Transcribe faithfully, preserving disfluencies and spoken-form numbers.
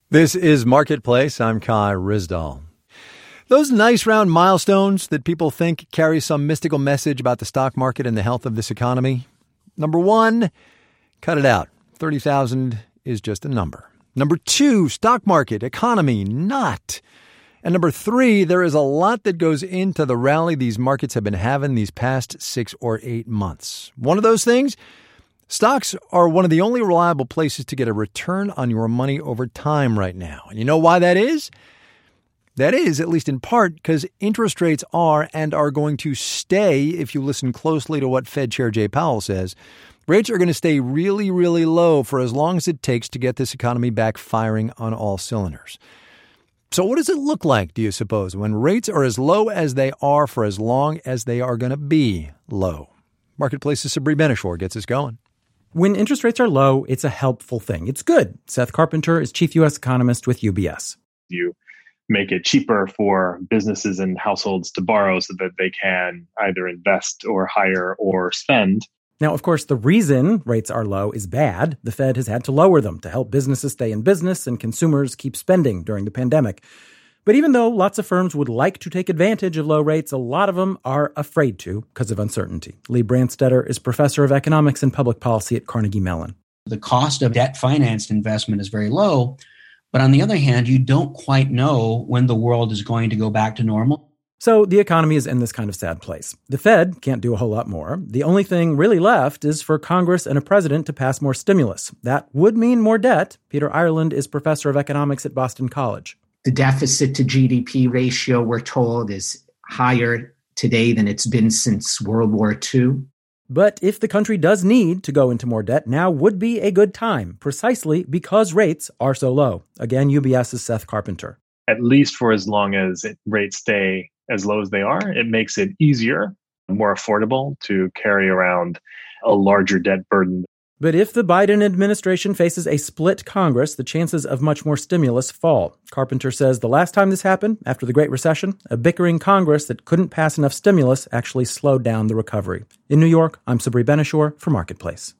This is Marketplace. I'm Kai Ryssdal. Those nice round milestones that people think carry some mystical message about the stock market and the health of this economy. Number one, cut it out. thirty thousand is just a number. Number two, stock market, economy, not. And number three, there is a lot that goes into the rally these markets have been having these past six or eight months. One of those things, stocks are one of the only reliable places to get a return on your money over time right now. And you know why that is? That is, at least in part, because interest rates are and are going to stay, if you listen closely to what Fed Chair Jay Powell says, rates are going to stay really, really low for as long as it takes to get this economy back firing on all cylinders. So what does it look like, do you suppose, when rates are as low as they are for as long as they are going to be low? Marketplace's Sabri Ben-Achour gets us going. When interest rates are low, it's a helpful thing. It's good. Seth Carpenter is chief U S economist with U B S. You make it cheaper for businesses and households to borrow so that they can either invest or hire or spend. Now, of course, the reason rates are low is bad. The Fed has had to lower them to help businesses stay in business and consumers keep spending during the pandemic. But even though lots of firms would like to take advantage of low rates, a lot of them are afraid to because of uncertainty. Lee Brandstetter is professor of economics and public policy at Carnegie Mellon. The cost of debt-financed investment is very low. But on the other hand, you don't quite know when the world is going to go back to normal. So the economy is in this kind of sad place. The Fed can't do a whole lot more. The only thing really left is for Congress and a president to pass more stimulus. That would mean more debt. Peter Ireland is professor of economics at Boston College. The deficit to G D P ratio, we're told, is higher today than it's been since World War Two. But if the country does need to go into more debt, now would be a good time, precisely because rates are so low. Again, UBS's Seth Carpenter. At least for as long as it, rates stay as low as they are, it makes it easier, more affordable to carry around a larger debt burden. But if the Biden administration faces a split Congress, the chances of much more stimulus fall. Carpenter says the last time this happened, after the Great Recession, a bickering Congress that couldn't pass enough stimulus actually slowed down the recovery. In New York, I'm Sabri Ben-Achour for Marketplace.